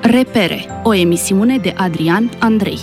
Repere, o emisiune de Adrian Andrei.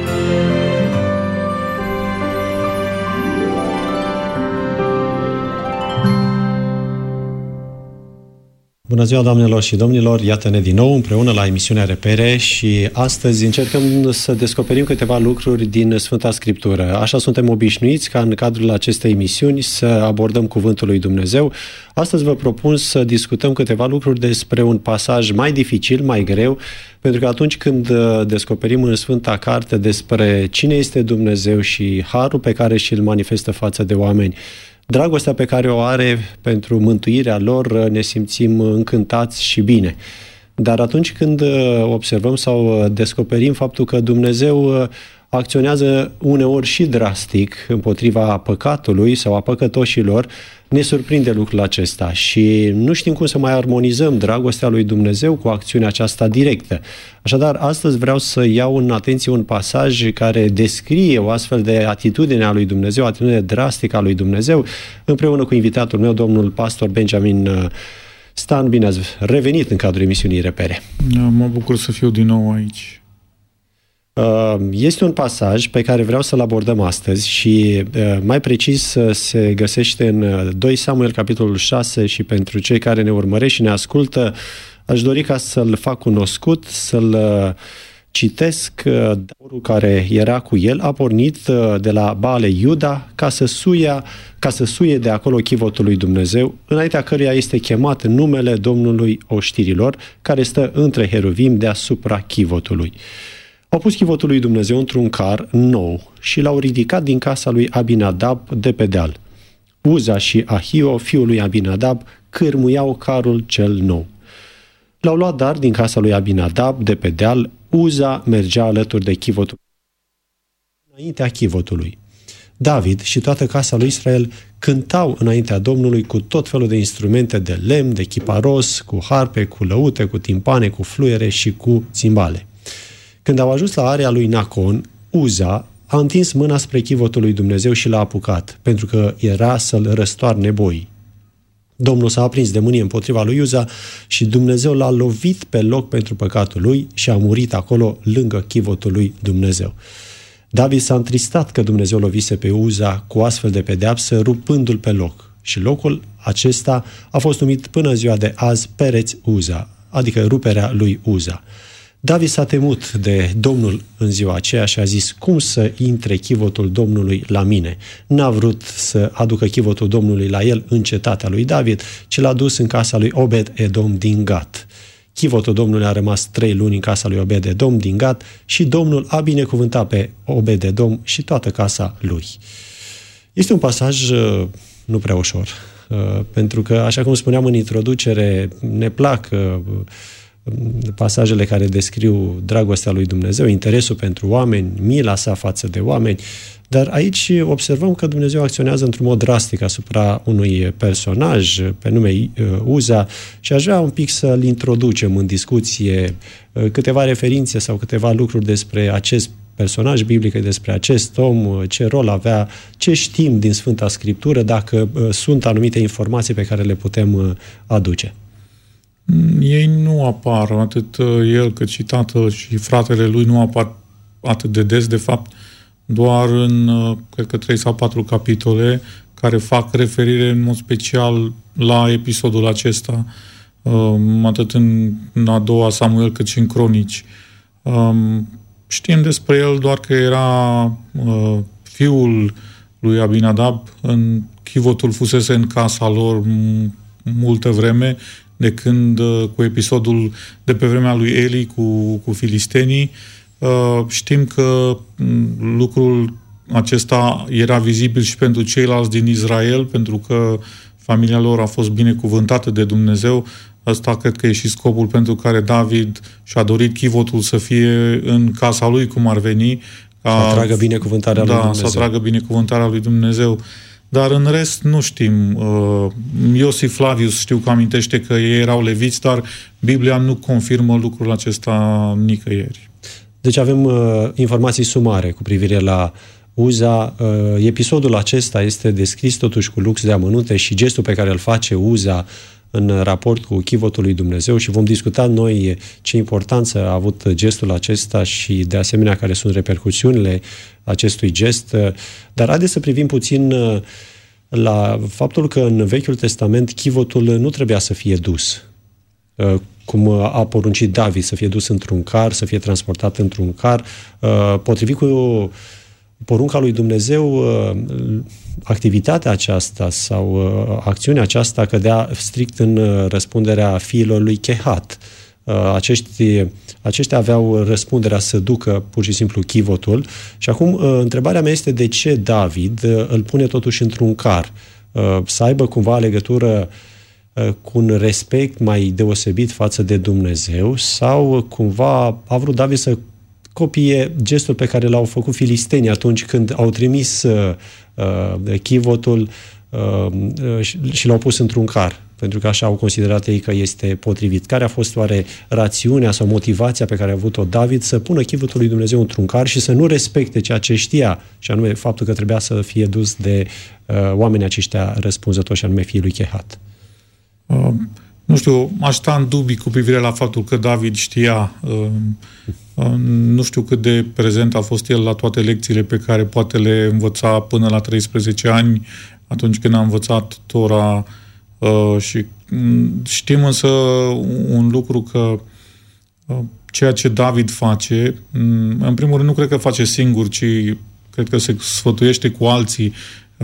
Bună ziua, doamnelor și domnilor! Iată-ne din nou împreună la emisiunea Repere și astăzi încercăm să descoperim câteva lucruri din Sfânta Scriptură. Așa suntem obișnuiți ca în cadrul acestei emisiuni să abordăm Cuvântul lui Dumnezeu. Astăzi vă propun să discutăm câteva lucruri despre un pasaj mai dificil, mai greu, pentru că atunci când descoperim în Sfânta Carte despre cine este Dumnezeu și harul pe care și-l manifestă față de oameni, dragostea pe care o are pentru mântuirea lor, ne simțim încântați și bine. Dar atunci când observăm sau descoperim faptul că Dumnezeu acționează uneori și drastic împotriva păcatului sau a păcătoșilor, ne surprinde lucrul acesta și nu știm cum să mai armonizăm dragostea lui Dumnezeu cu acțiunea aceasta directă. Așadar, astăzi vreau să iau în atenție un pasaj care descrie o astfel de atitudine a lui Dumnezeu, atitudine drastică a lui Dumnezeu, împreună cu invitatul meu, domnul pastor Benjamin Stan. Bine ați revenit în cadrul emisiunii Repere. Mă bucur să fiu din nou aici. Este un pasaj pe care vreau să-l abordăm astăzi și mai precis se găsește în 2 Samuel, capitolul 6, și pentru cei care ne urmăresc și ne ascultă, aș dori ca să-l fac cunoscut, să-l citesc. Davorul care era cu el a pornit de la Baale Iuda ca să suie de acolo chivotul lui Dumnezeu, înaintea căruia este chemat numele Domnului oștirilor, care stă între heruvim deasupra chivotului. Au pus chivotul lui Dumnezeu într-un car nou și l-au ridicat din casa lui Abinadab de pe deal. Uza și Ahio, fiul lui Abinadab, cârmuiau carul cel nou. L-au luat dar din casa lui Abinadab de pe deal. Uza mergea alături de chivotul înaintea chivotului. David și toată casa lui Israel cântau înaintea Domnului cu tot felul de instrumente de lemn, de chiparos, cu harpe, cu lăute, cu timpane, cu fluiere și cu țimbale. Când au ajuns la area lui Nacon, Uza a întins mâna spre chivotul lui Dumnezeu și l-a apucat, pentru că era să-l răstoarne boii. Domnul s-a aprins de mânie împotriva lui Uza și Dumnezeu l-a lovit pe loc pentru păcatul lui și a murit acolo lângă chivotul lui Dumnezeu. David s-a întristat că Dumnezeu lovise pe Uza cu astfel de pedeapsă, rupându-l pe loc. Și locul acesta a fost numit până ziua de azi Pereț Uza, adică ruperea lui Uza. David s-a temut de Domnul în ziua aceea și a zis: cum să intre chivotul Domnului la mine? N-a vrut să aducă chivotul Domnului la el în cetatea lui David, ci l-a dus în casa lui Obed-Edom din Gat. Chivotul Domnului a rămas 3 luni în casa lui Obed-Edom din Gat și Domnul a binecuvântat pe Obed-Edom și toată casa lui. Este un pasaj nu prea ușor, pentru că, așa cum spuneam în introducere, ne plac pasajele care descriu dragostea lui Dumnezeu, interesul pentru oameni, mila sa față de oameni, dar aici observăm că Dumnezeu acționează într-un mod drastic asupra unui personaj pe nume Uza și aș vrea un pic să-l introducem în discuție, câteva referințe sau câteva lucruri despre acest personaj biblic, despre acest om, ce rol avea, ce știm din Sfânta Scriptură, dacă sunt anumite informații pe care le putem aduce. Ei nu apar, atât el cât și tatăl și fratele lui nu apar atât de des, de fapt doar în, cred că 3 sau 4 capitole care fac referire în mod special la episodul acesta, atât în a 2 Samuel cât și în Cronici. Știm despre el doar că era fiul lui Abinadab, chivotul fusese în casa lor multă vreme, de când, cu episodul de pe vremea lui Eli cu filistenii. Știm că lucrul acesta era vizibil și pentru ceilalți din Israel, pentru că familia lor a fost binecuvântată de Dumnezeu. Asta cred că e și scopul pentru care David și-a dorit chivotul să fie în casa lui, cum ar veni. Să atragă binecuvântarea lui Dumnezeu. Să atragă binecuvântarea lui Dumnezeu. Dar în rest nu știm. Iosif Flavius știu că amintește că ei erau leviți, dar Biblia nu confirmă lucrul acesta nicăieri. Deci avem informații sumare cu privire la Uza. Episodul acesta este descris totuși cu lux de amănunte și gestul pe care îl face Uza în raport cu chivotul lui Dumnezeu și vom discuta noi ce importanță a avut gestul acesta și de asemenea care sunt repercusiunile acestui gest. Dar haideți să privim puțin la faptul că în Vechiul Testament chivotul nu trebuia să fie dus, cum a poruncit David, să fie dus într-un car, să fie transportat într-un car. Potrivit cu porunca lui Dumnezeu, activitatea aceasta sau acțiunea aceasta cădea strict în răspunderea fiilor lui Chehat. Aceștia aveau răspunderea să ducă pur și simplu chivotul. Și acum întrebarea mea este de ce David îl pune totuși într-un car? Să aibă cumva legătură cu un respect mai deosebit față de Dumnezeu sau cumva a vrut David să copie gestul pe care l-au făcut filistenii atunci când au trimis chivotul și l-au pus într-un car, pentru că așa au considerat ei că este potrivit. Care a fost oare rațiunea sau motivația pe care a avut-o David să pună chivotul lui Dumnezeu într-un car și să nu respecte ceea ce știa, și anume faptul că trebuia să fie dus de oamenii aceștia răspunzători, și anume fiii lui Chehat? Nu știu, aș sta în dubii cu privire la faptul că David știa. Nu știu cât de prezent a fost el la toate lecțiile pe care poate le învăța până la 13 ani, atunci când a învățat Tora. Și știm însă un lucru, că ceea ce David face, în primul rând nu cred că face singur, ci cred că se sfătuiește cu alții,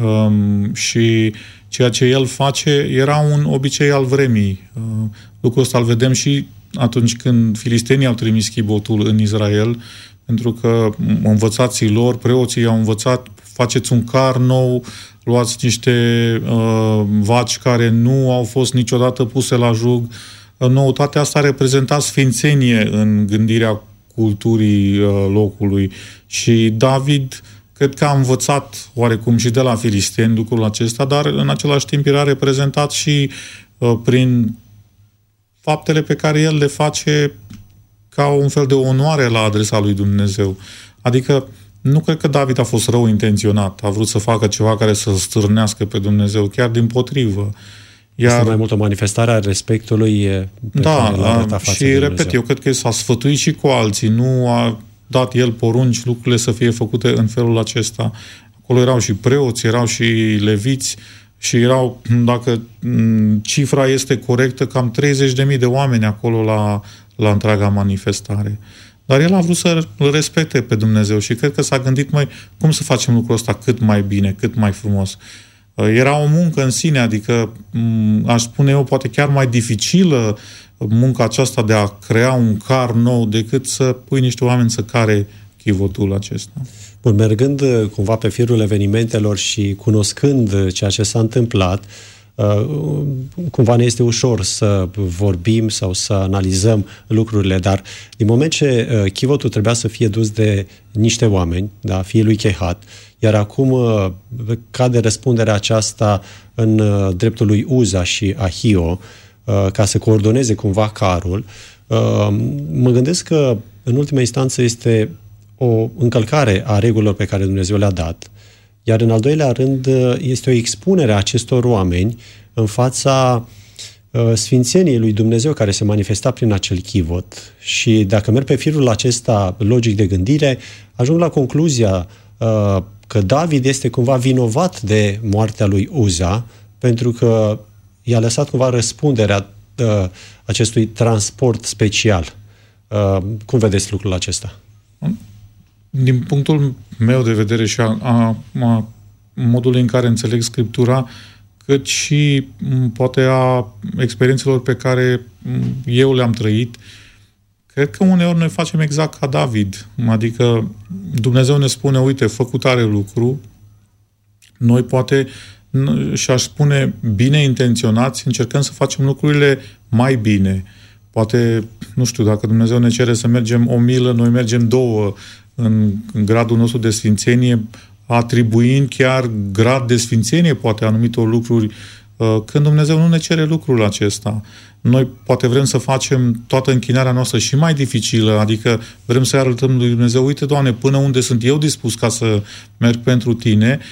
și ceea ce el face era un obicei al vremii. Lucrul ăsta îl vedem și atunci când filistenii au trimis chivotul în Israel, pentru că învățații lor, preoții, au învățat: faceți un car nou, luați niște vaci care nu au fost niciodată puse la jug. Noutatea asta reprezenta sfințenie în gândirea culturii locului. Și David cred că a învățat oarecum și de la filisteni lucrul acesta, dar în același timp era reprezentat și prin faptele pe care el le face ca un fel de onoare la adresa lui Dumnezeu. Adică nu cred că David a fost rău intenționat, a vrut să facă ceva care să stârnească pe Dumnezeu, chiar dimpotrivă. Este mai mult o manifestare a respectului pe care l-a arătat față și de repet, Dumnezeu. eu cred că s-a sfătuit și cu alții, nu a dat el porunci lucrurile să fie făcute în felul acesta. Acolo erau și preoți, erau și leviți și erau, dacă cifra este corectă, cam 30.000 de oameni acolo la întreaga manifestare. Dar el a vrut să îl respecte pe Dumnezeu și cred că s-a gândit: cum să facem lucrul ăsta cât mai bine, cât mai frumos. Era o muncă în sine, adică aș spune eu poate chiar mai dificilă munca aceasta de a crea un car nou decât să pui niște oameni să care chivotul acesta. Bun, mergând cumva pe firul evenimentelor și cunoscând ceea ce s-a întâmplat, cumva ne este ușor să vorbim sau să analizăm lucrurile, dar din moment ce chivotul trebuia să fie dus de niște oameni, da, fiii lui Chehat, iar acum cade răspunderea aceasta în dreptul lui Uza și Ahio, ca să coordoneze cumva carul, mă gândesc că în ultima instanță este o încălcare a regulilor pe care Dumnezeu le-a dat, iar în al doilea rând este o expunere a acestor oameni în fața sfințeniei lui Dumnezeu care se manifesta prin acel chivot. Și dacă merg pe firul acesta logic de gândire, ajung la concluzia că David este cumva vinovat de moartea lui Uza, pentru că i-a lăsat cumva răspunderea acestui transport special. Cum vedeți lucrul acesta? Din punctul meu de vedere și a modului în care înțeleg Scriptura, cât și poate a experiențelor pe care eu le-am trăit, cred că uneori noi facem exact ca David. Adică Dumnezeu ne spune: uite, fă cu tare lucru. Noi poate, și aș spune bine intenționați, încercăm să facem lucrurile mai bine. Poate, nu știu, dacă Dumnezeu ne cere să mergem 1 milă, noi mergem 2 în gradul nostru de sfințenie, atribuind chiar grad de sfințenie poate anumitor lucruri, când Dumnezeu nu ne cere lucrul acesta. Noi poate vrem să facem toată închinarea noastră și mai dificilă, adică vrem să arătăm lui Dumnezeu: uite, Doamne, până unde sunt eu dispus ca să merg pentru Tine.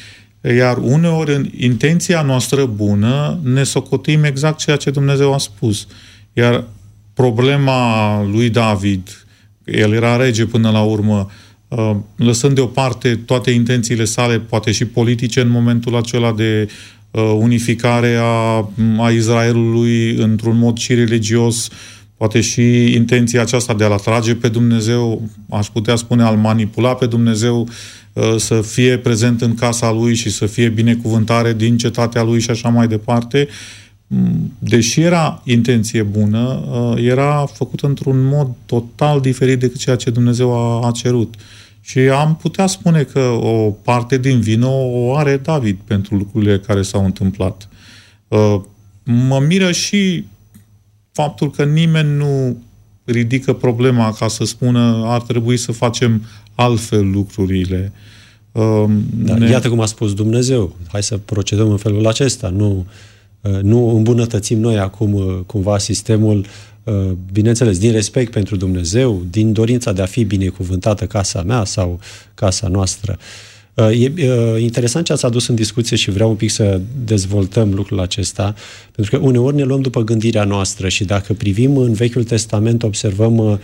Iar uneori, în intenția noastră bună, ne socotim exact ceea ce Dumnezeu a spus. Iar problema lui David, el era rege până la urmă, lăsând deoparte toate intențiile sale, poate și politice în momentul acela de unificare a Israelului într-un mod și religios, poate și intenția aceasta de a-L atrage pe Dumnezeu, aș putea spune a-L manipula pe Dumnezeu, să fie prezent în casa Lui și să fie binecuvântare din cetatea Lui și așa mai departe. Deși era intenție bună, era făcută într-un mod total diferit decât ceea ce Dumnezeu a cerut. Și am putea spune că o parte din vină o are David pentru lucrurile care s-au întâmplat. Mă miră și faptul că nimeni nu ridică problema ca să spună ar trebui să facem altfel lucrurile. Iată cum a spus Dumnezeu. Hai să procedăm în felul acesta. Nu îmbunătățim noi acum cumva sistemul, bineînțeles, din respect pentru Dumnezeu, din dorința de a fi binecuvântată casa mea sau casa noastră. E interesant ce ați adus în discuție și vreau un pic să dezvoltăm lucrul acesta, pentru că uneori ne luăm după gândirea noastră și dacă privim în Vechiul Testament, observăm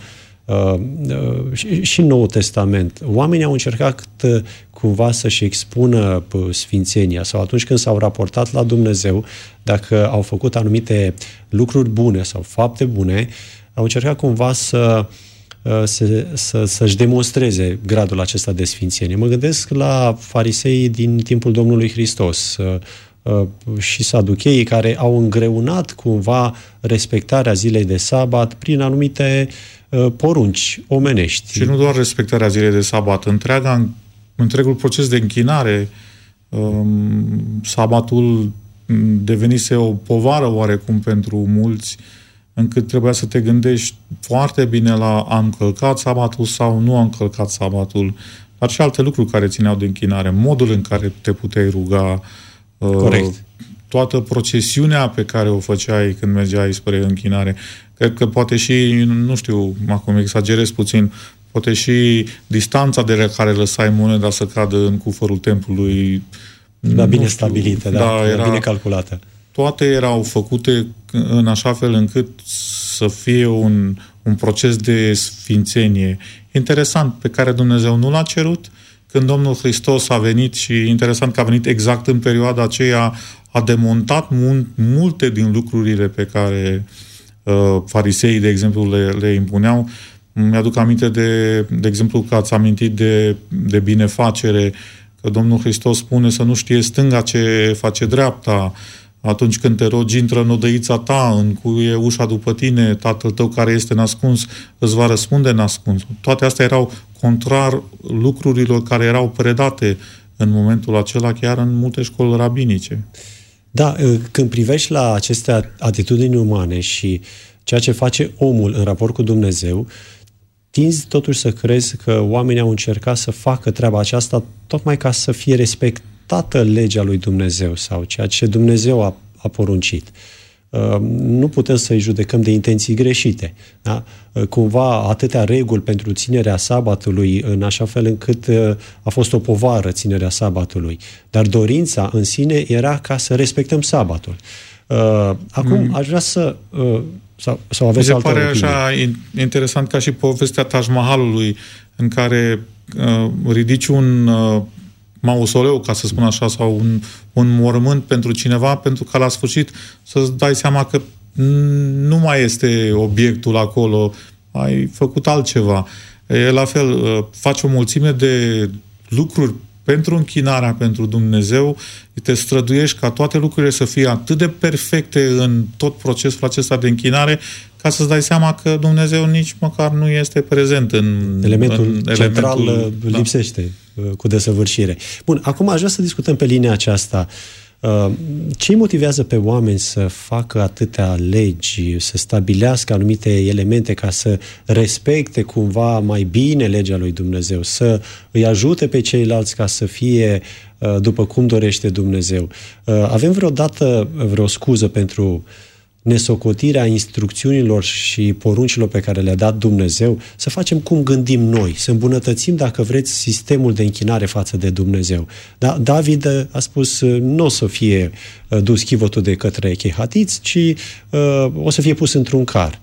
și în Noul Testament. Oamenii au încercat cumva să-și expună sfințenia sau atunci când s-au raportat la Dumnezeu, dacă au făcut anumite lucruri bune sau fapte bune, au încercat cumva să-și demonstreze gradul acesta de sfințenie. Mă gândesc la fariseii din timpul Domnului Hristos și saducheii care au îngreunat cumva respectarea zilei de sabat prin anumite porunci omenești. Și nu doar respectarea zilei de sabat, întregul proces de închinare, sabatul devenise o povară oarecum pentru mulți, încât trebuia să te gândești foarte bine la am călcat sabatul sau nu am călcat sabatul, dar și alte lucruri care țineau de închinare, modul în care te puteai ruga, corect, toată procesiunea pe care o făceai când mergeai spre închinare. Cred că poate și, nu știu, acum exagerez puțin, poate și distanța de care lăsai moneda să cadă în cufărul templului. Da, bine stabilită, era bine calculată. Toate erau făcute în așa fel încât să fie un proces de sfințenie interesant, pe care Dumnezeu nu l-a cerut. Când Domnul Hristos a venit, și interesant că a venit exact în perioada aceea, a demontat multe din lucrurile pe care fariseii, de exemplu, le impuneau. Mi-aduc aminte de exemplu, că ați amintit de binefacere, că Domnul Hristos spune să nu știe stânga ce face dreapta. Atunci când te rogi, intră în odăița ta, încuie ușa după tine, Tatăl tău care este nascuns îți va răspunde nascuns. Toate astea erau contrar lucrurilor care erau predate în momentul acela, chiar în multe școli rabinice. Da, când privești la aceste atitudini umane și ceea ce face omul în raport cu Dumnezeu, tinzi totuși să crezi că oamenii au încercat să facă treaba aceasta tocmai ca să fie respectată legea lui Dumnezeu sau ceea ce Dumnezeu a poruncit. Nu putem să-i judecăm de intenții greșite. Da? Cumva atâtea reguli pentru ținerea sabatului în așa fel încât a fost o povară ținerea sabatului. Dar dorința în sine era ca să respectăm sabatul. Acum aș vrea să... sau aveți altă opinie? Mi se pare așa interesant ca și povestea Taj Mahalului, în care ridici un mausoleu, ca să spun așa, sau un mormânt pentru cineva, pentru că la sfârșit să-ți dai seama că nu mai este obiectul acolo, ai făcut altceva. E la fel, faci o mulțime de lucruri pentru închinarea pentru Dumnezeu, te străduiești ca toate lucrurile să fie atât de perfecte în tot procesul acesta de închinare, ca să-ți dai seama că Dumnezeu nici măcar nu este prezent în elementul central lipsește cu desăvârșire. Bun, acum aș vrea să discutăm pe linia aceasta. Ce îi motivează pe oameni să facă atâtea legi, să stabilească anumite elemente ca să respecte cumva mai bine legea lui Dumnezeu, să îi ajute pe ceilalți ca să fie după cum dorește Dumnezeu? Avem vreodată vreo scuză pentru nesocotirea instrucțiunilor și poruncilor pe care le-a dat Dumnezeu, să facem cum gândim noi, să îmbunătățim, dacă vreți, sistemul de închinare față de Dumnezeu. Da, David a spus, nu o să fie dus chivotul de către chehatiți, ci o să fie pus într-un car.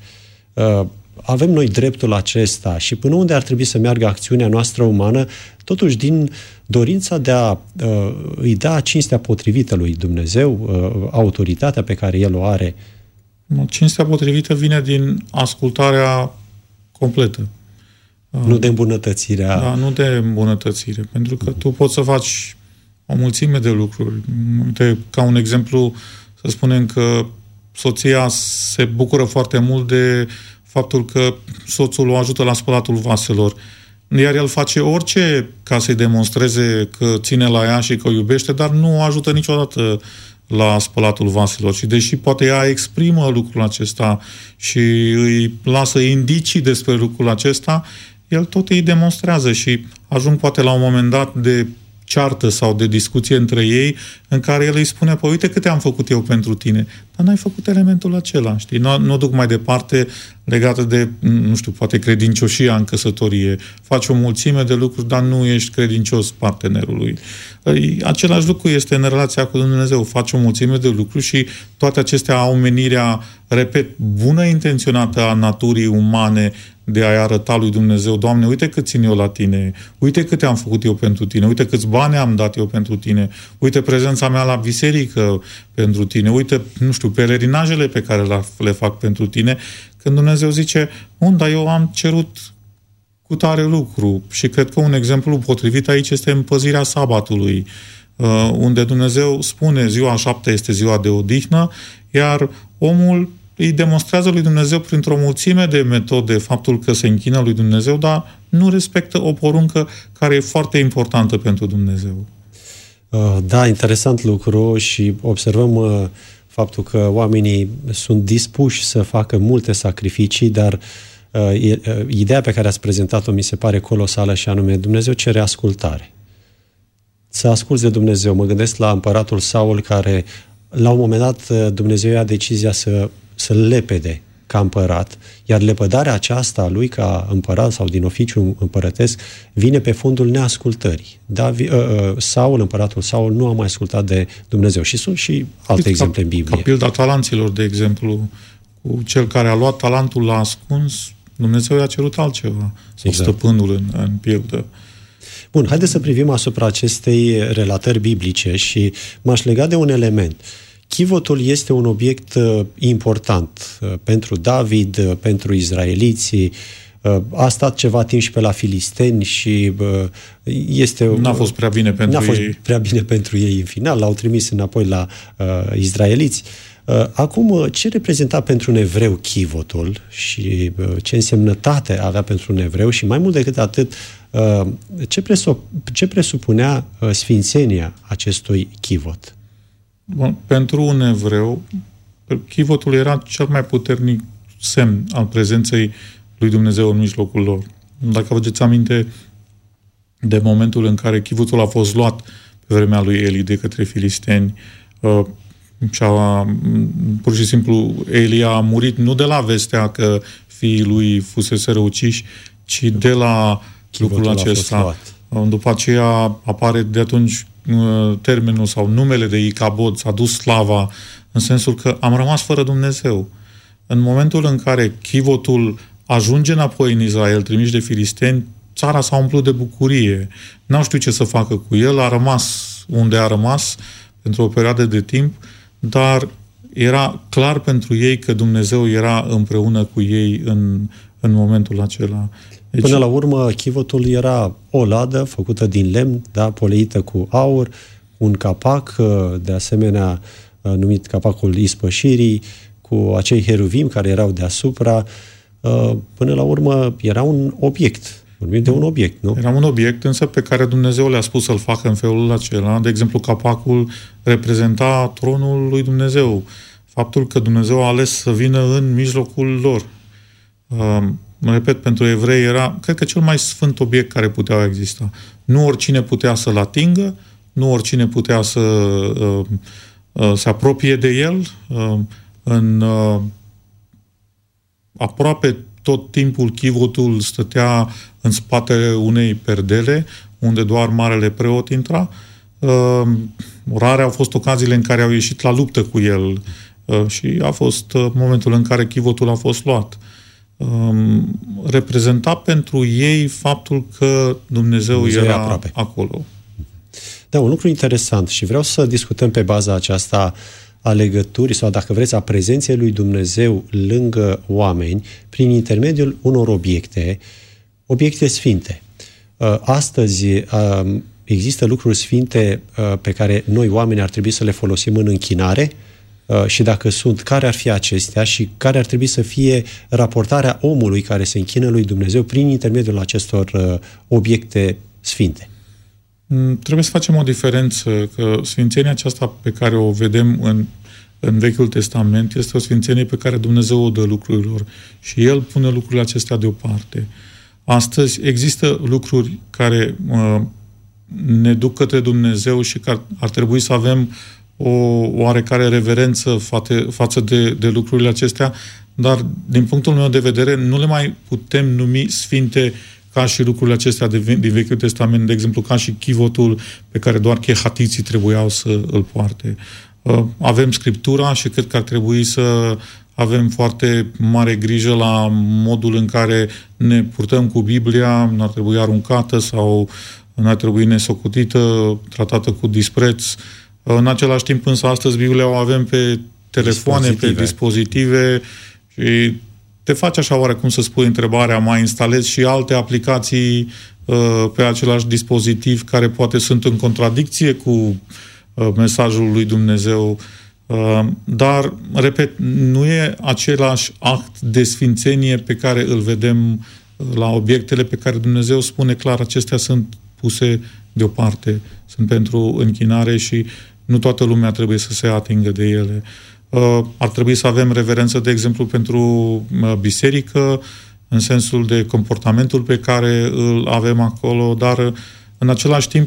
Avem noi dreptul acesta și până unde ar trebui să meargă acțiunea noastră umană, totuși din dorința de a îi da cinstea potrivită lui Dumnezeu, autoritatea pe care El o are. Cinstea potrivită vine din ascultarea completă. Nu de îmbunătățirea. Da, nu de îmbunătățire. Pentru că tu poți să faci o mulțime de lucruri. Uite, ca un exemplu, să spunem că soția se bucură foarte mult de faptul că soțul o ajută la spălatul vaselor. Iar el face orice ca să-i demonstreze că ține la ea și că o iubește, dar nu o ajută niciodată la spălatul vaselor. Și deși poate ea exprimă lucrul acesta și îi lasă indicii despre lucrul acesta, el tot îi demonstrează și ajung poate la un moment dat de ceartă sau de discuție între ei, în care el îi spune, păi uite câte am făcut eu pentru tine, dar n-ai făcut elementul acela, știi? Nu o duc mai departe legată de, nu știu, poate credincioșia în căsătorie. Faci o mulțime de lucruri, dar nu ești credincios partenerului. Același lucru este în relația cu Dumnezeu. Faci o mulțime de lucruri și toate acestea au menirea, repet, bună intenționată a naturii umane de a-i arăta lui Dumnezeu, Doamne, uite cât țin eu la tine, uite câte am făcut eu pentru tine, uite câți bani am dat eu pentru tine, uite prezența mea la biserică pentru tine, uite, nu știu, pelerinajele pe care le fac pentru tine, când Dumnezeu zice, dar eu am cerut cu tare lucru și cred că un exemplu potrivit aici este împăzirea sabatului, unde Dumnezeu spune ziua 7 este ziua de odihnă, iar omul îi demonstrează lui Dumnezeu printr-o mulțime de metode faptul că se închină lui Dumnezeu, dar nu respectă o poruncă care e foarte importantă pentru Dumnezeu. Da, interesant lucru și observăm faptul că oamenii sunt dispuși să facă multe sacrificii, dar ideea pe care ați prezentat-o mi se pare colosală și anume Dumnezeu cere ascultare. Să asculți de Dumnezeu. Mă gândesc la împăratul Saul care la un moment dat Dumnezeu ia decizia să-l lepede ca împărat, iar lepădarea aceasta a lui ca împărat sau din oficiu împărătesc vine pe fondul neascultării. Împăratul Saul nu a mai ascultat de Dumnezeu și sunt și alte exemple în Biblie. Ca pilda talanților, de exemplu, cu cel care a luat talentul la ascuns, Dumnezeu i-a cerut altceva, sau stăpânul în pildă. Bun, haideți să privim asupra acestei relatări biblice și m-aș lega de un element. Chivotul este un obiect important pentru David, pentru izraeliții, a stat ceva timp și pe la filisteni și N-a fost prea bine pentru ei. N-a fost prea bine pentru ei în final, l-au trimis înapoi la izraeliți. Acum, ce reprezenta pentru un evreu chivotul și ce însemnătate avea pentru un evreu și mai mult decât atât, ce presupunea sfințenia acestui chivot? Bun, pentru un evreu, chivotul era cel mai puternic semn al prezenței lui Dumnezeu în mijlocul lor. Dacă vă aduceți aminte de momentul în care chivotul a fost luat pe vremea lui Eli de către filisteni, pur și simplu Eli a murit nu de la vestea că fiii lui fusese uciși, ci de la lucrul acesta. După aceea apare de atunci termenul sau numele de Icabod, s-a dus slava, în sensul că am rămas fără Dumnezeu. În momentul în care chivotul ajunge înapoi în Israel, trimis de filisteni, țara s-a umplut de bucurie. N-au știut ce să facă cu el, a rămas unde a rămas pentru o perioadă de timp, dar era clar pentru ei că Dumnezeu era împreună cu ei în momentul acela. Deci, până la urmă, chivotul era o ladă făcută din lemn, da, poleită cu aur, un capac, de asemenea numit capacul ispășirii, cu acei heruvim care erau deasupra. Până la urmă, era un obiect. Vorbim de un obiect, nu? Era un obiect, însă pe care Dumnezeu le-a spus să-l facă în felul acela. De exemplu, capacul reprezenta tronul lui Dumnezeu. Faptul că Dumnezeu a ales să vină în mijlocul lor. Repet, pentru evrei era, cred că, cel mai sfânt obiect care putea exista. Nu oricine putea să-l atingă, nu oricine putea să se apropie de el. în aproape tot timpul chivotul stătea în spatele unei perdele, unde doar marele preot intra. Rare au fost ocaziile în care au ieșit la luptă cu el și a fost momentul în care chivotul a fost luat. Reprezenta pentru ei faptul că Dumnezeu era aproape acolo. Da, un lucru interesant și vreau să discutăm pe baza aceasta a legăturii sau, dacă vreți, a prezenței lui Dumnezeu lângă oameni prin intermediul unor obiecte sfinte. Astăzi există lucruri sfinte pe care noi, oameni, ar trebui să le folosim în închinare și dacă sunt, care ar fi acestea și care ar trebui să fie raportarea omului care se închină lui Dumnezeu prin intermediul acestor obiecte sfinte. Trebuie să facem o diferență, că sfințenia aceasta pe care o vedem în Vechiul Testament este o sfințenie pe care Dumnezeu o dă lucrurilor și El pune lucrurile acestea deoparte. Astăzi există lucruri care ne duc către Dumnezeu și că ar trebui să avem o oarecare reverență față de lucrurile acestea, dar din punctul meu de vedere nu le mai putem numi sfinte ca și lucrurile acestea din Vechiul Testament, de exemplu, ca și chivotul pe care doar chehatiții trebuiau să îl poarte. Avem Scriptura și cred că ar trebui să avem foarte mare grijă la modul în care ne purtăm cu Biblia, nu ar trebui aruncată sau nu ar trebui nesocotită, tratată cu dispreț. În același timp, însă, astăzi Biblia o avem pe telefoane, pe dispozitive și te faci așa oarecum să spui întrebarea, mai instalezi și alte aplicații pe același dispozitiv care poate sunt în contradicție cu mesajul lui Dumnezeu. Dar, repet, nu e același act de sfințenie pe care îl vedem la obiectele pe care Dumnezeu spune clar, acestea sunt puse deoparte, sunt pentru închinare și nu toată lumea trebuie să se atingă de ele. Ar trebui să avem reverență, de exemplu, pentru biserică, în sensul de comportamentul pe care îl avem acolo, dar în același timp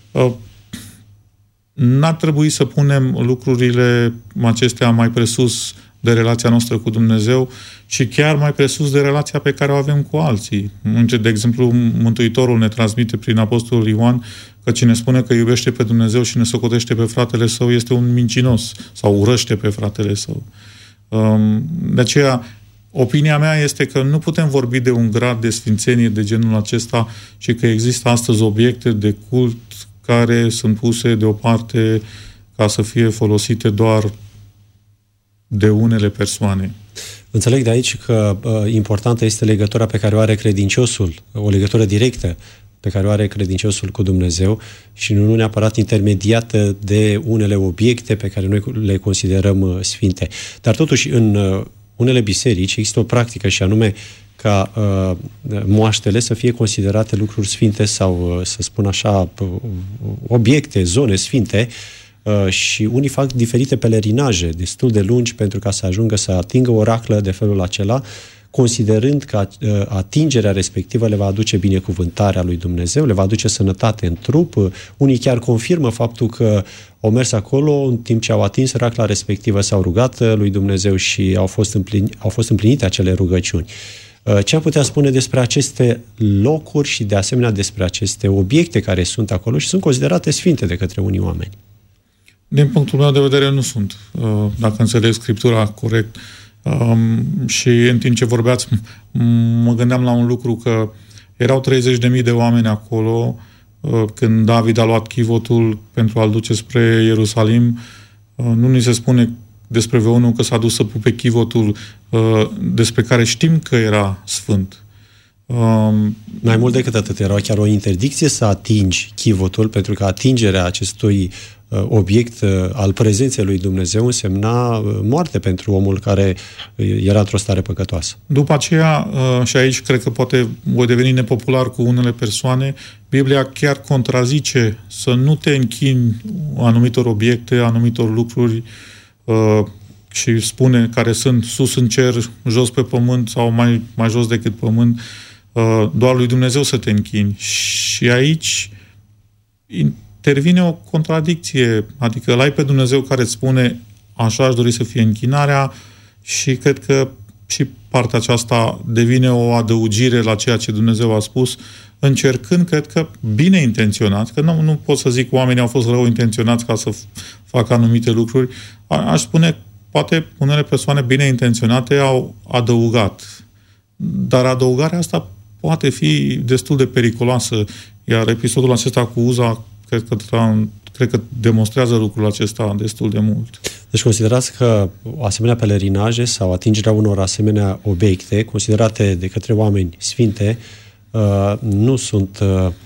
n-ar trebui să punem lucrurile acestea mai presus de relația noastră cu Dumnezeu și chiar mai presus de relația pe care o avem cu alții. De exemplu, Mântuitorul ne transmite prin Apostolul Ioan că cine spune că iubește pe Dumnezeu și ne socotește pe fratele său este un mincinos sau urăște pe fratele său. De aceea, opinia mea este că nu putem vorbi de un grad de sfințenie de genul acesta și că există astăzi obiecte de cult care sunt puse deoparte ca să fie folosite doar de unele persoane. Înțeleg de aici că importantă este legătura pe care o are credinciosul, o legătură directă pe care o are credinciosul cu Dumnezeu și nu neapărat intermediată de unele obiecte pe care noi le considerăm sfinte. Dar totuși în unele biserici există o practică și anume ca moaștele să fie considerate lucruri sfinte sau, să spun așa, obiecte, zone sfinte și unii fac diferite pelerinaje destul de lungi pentru ca să ajungă să atingă o raclă de felul acela, considerând că atingerea respectivă le va aduce binecuvântarea lui Dumnezeu, le va aduce sănătate în trup. Unii chiar confirmă faptul că au mers acolo în timp ce au atins racla respectivă, s-au rugat lui Dumnezeu și au fost împlinite acele rugăciuni. Ce am putea spune despre aceste locuri și de asemenea despre aceste obiecte care sunt acolo și sunt considerate sfinte de către unii oameni? Din punctul meu de vedere nu sunt, dacă înțeleg Scriptura corect. Și în timp ce vorbeați, mă gândeam la un lucru, că erau 30.000 de oameni acolo când David a luat chivotul pentru a-l duce spre Ierusalim. Nu ni se spune despre vreunul că s-a dus să pupe chivotul despre care știm că era sfânt. Mai mult decât atât, era chiar o interdicție să atingi chivotul, pentru că atingerea acestui obiect al prezenței lui Dumnezeu însemna moarte pentru omul care era într-o stare păcătoasă. După aceea, și aici cred că poate voi deveni nepopular cu unele persoane, Biblia chiar contrazice să nu te închini anumitor obiecte, anumitor lucruri și spune care sunt sus în cer, jos pe pământ sau mai jos decât pământ, doar lui Dumnezeu să te închini. Și aici intervine o contradicție, adică îl ai pe Dumnezeu care îți spune așa aș dori să fie închinarea și cred că și partea aceasta devine o adăugire la ceea ce Dumnezeu a spus, încercând, cred că, bine intenționat, că nu pot să zic că oamenii au fost rău intenționați ca să facă anumite lucruri, aș spune, poate unele persoane bine intenționate au adăugat. Dar adăugarea asta poate fi destul de periculoasă, iar episodul acesta cu Uza cred că demonstrează lucrul acesta destul de mult. Deci considerați că asemenea pelerinaje sau atingerea unor asemenea obiecte considerate de către oameni sfinte nu sunt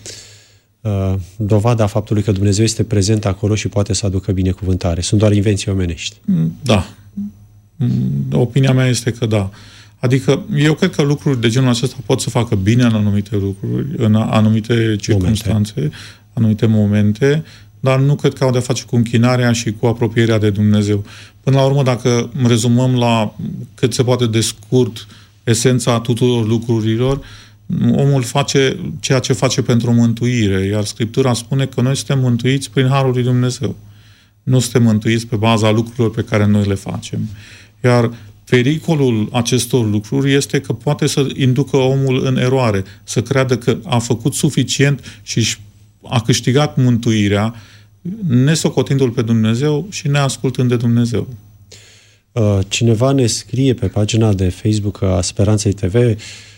dovada faptului că Dumnezeu este prezent acolo și poate să aducă binecuvântare. Sunt doar invenții omenești. Da. Opinia mea este că da. Adică eu cred că lucruri de genul acesta pot să facă bine în anumite lucruri, în anumite circunstanțe, anumite momente, dar nu cred că au de-a face cu închinarea și cu apropierea de Dumnezeu. Până la urmă, dacă rezumăm la cât se poate de scurt esența tuturor lucrurilor, omul face ceea ce face pentru mântuire, iar Scriptura spune că noi suntem mântuiți prin harul lui Dumnezeu. Nu suntem mântuiți pe baza lucrurilor pe care noi le facem. Iar pericolul acestor lucruri este că poate să inducă omul în eroare, să creadă că a făcut suficient și a câștigat mântuirea, nesocotindu-L pe Dumnezeu și neascultând de Dumnezeu. Cineva ne scrie pe pagina de Facebook a Speranței TV,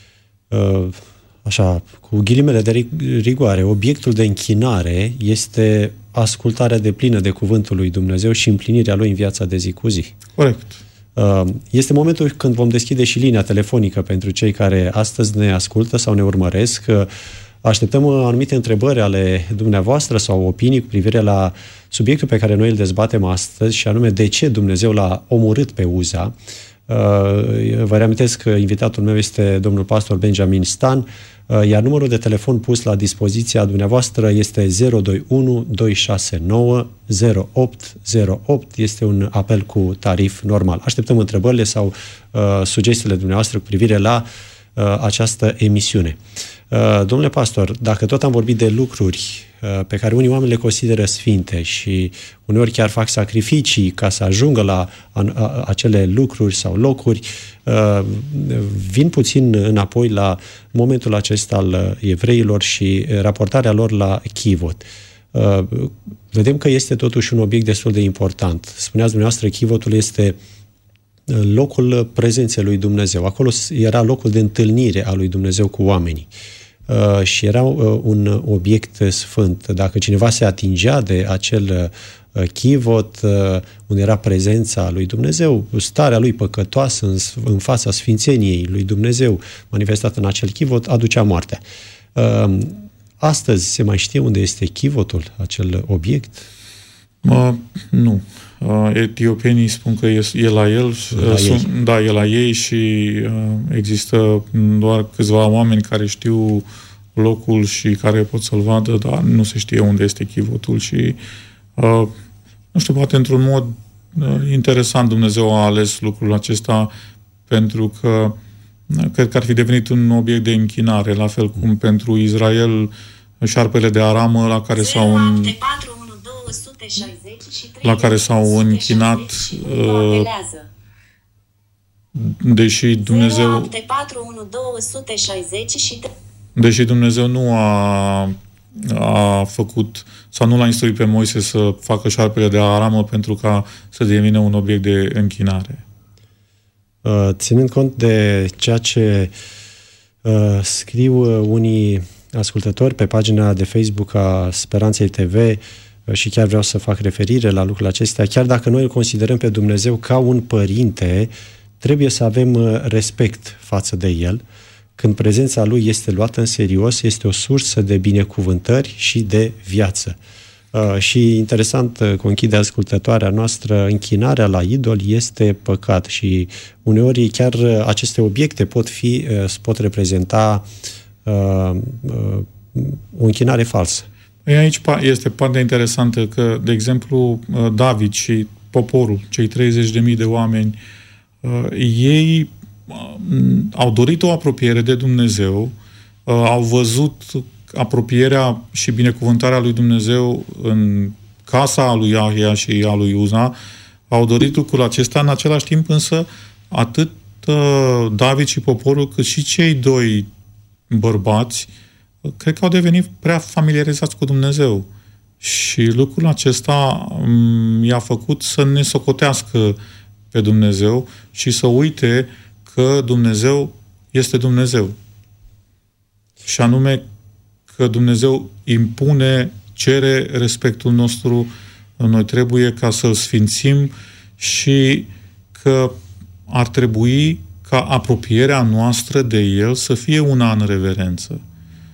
așa, cu ghilimele de rigoare, obiectul de închinare este ascultarea deplină de cuvântul lui Dumnezeu și împlinirea lui în viața de zi cu zi. Corect. Este momentul când vom deschide și linia telefonică pentru cei care astăzi ne ascultă sau ne urmăresc. Așteptăm anumite întrebări ale dumneavoastră sau opinii cu privire la subiectul pe care noi îl dezbatem astăzi, și anume de ce Dumnezeu l-a omorât pe Uza. Vă reamintesc că invitatul meu este domnul pastor Benjamin Stan, iar numărul de telefon pus la dispoziția dumneavoastră este 021 269 0808. Este un apel cu tarif normal. Așteptăm întrebările sau sugestiile dumneavoastră cu privire la această emisiune. Domnule pastor, dacă tot am vorbit de lucruri pe care unii oameni le consideră sfinte și uneori chiar fac sacrificii ca să ajungă la acele lucruri sau locuri, vin puțin înapoi la momentul acesta al evreilor și raportarea lor la chivot. Vedem că este totuși un obiect destul de important. Spuneați dumneavoastră, chivotul este locul prezenței lui Dumnezeu. Acolo era locul de întâlnire a lui Dumnezeu cu oamenii. Și era un obiect sfânt. Dacă cineva se atingea de acel chivot unde era prezența lui Dumnezeu, starea lui păcătoasă în fața sfințeniei lui Dumnezeu manifestată în acel chivot, aducea moartea. Astăzi se mai știe unde este chivotul, acel obiect? Nu. Etiopienii spun că e la el. Da, e la ei și există doar câțiva oameni care știu locul și care pot să-l vadă, dar nu se știe unde este chivotul și nu știu, poate într-un mod interesant Dumnezeu a ales lucrul acesta pentru că cred că ar fi devenit un obiect de închinare, la fel cum pentru Israel șarpele de aramă la care s-au închinat deși Dumnezeu nu a făcut sau nu l-a instruit pe Moise să facă șarpele de aramă pentru ca să devină un obiect de închinare. Ținând cont de ceea ce scriu unii ascultători pe pagina de Facebook a Speranței TV, și chiar vreau să fac referire la lucrurile acestea, chiar dacă noi îl considerăm pe Dumnezeu ca un părinte, trebuie să avem respect față de el. Când prezența lui este luată în serios, este o sursă de binecuvântări și de viață. Și interesant, conchide ascultătoarea noastră, închinarea la idol este păcat și uneori chiar aceste obiecte pot reprezenta o închinare falsă. Aici este partea interesantă că, de exemplu, David și poporul, cei 30.000 de oameni, ei au dorit o apropiere de Dumnezeu, au văzut apropierea și binecuvântarea lui Dumnezeu în casa lui Ahia și a lui Uza, au dorit lucrul acesta. În același timp, însă, atât David și poporul, cât și cei doi bărbați, cred că au devenit prea familiarizați cu Dumnezeu. Și lucrul acesta i-a făcut să ne socotească pe Dumnezeu și să uite că Dumnezeu este Dumnezeu. Și anume că Dumnezeu impune, cere respectul nostru, noi trebuie ca să-L sfințim și că ar trebui ca apropierea noastră de El să fie una în reverență.